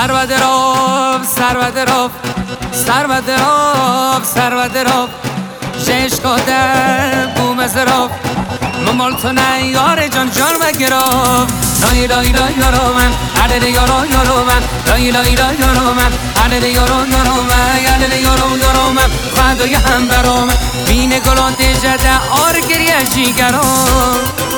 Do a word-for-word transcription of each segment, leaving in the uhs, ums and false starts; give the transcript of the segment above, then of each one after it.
سرود روف سرود روف سرود روف سرود روف جش کده بوم زروف ممال تو نه یار جان جان و گروف لای لای لای یارو من عدد یارو یارو من لای لای لای یارو من عدد یارو یارو من عدد یارو یارو من فدای هم برام بین گلان جده آر گریه جیگرام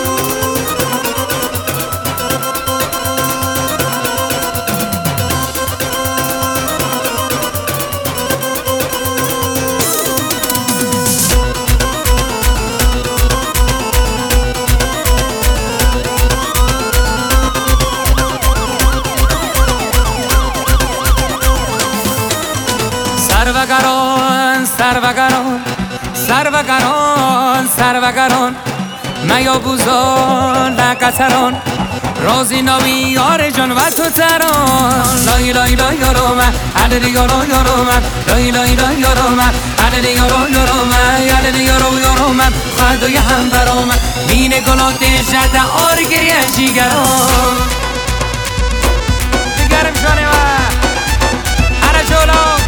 سروگران سروگران سروگران سروگران میا بوزان لکتران رازی ناوی یار جان و تو تران لای لای لای یارو من عدد یارو یارو من لای لای لای یارو من عدد یارو یارو من عدد یارو یارو من خدای هم برام بین گلات جده آر گریه جیگران گرم شانه من هر جلو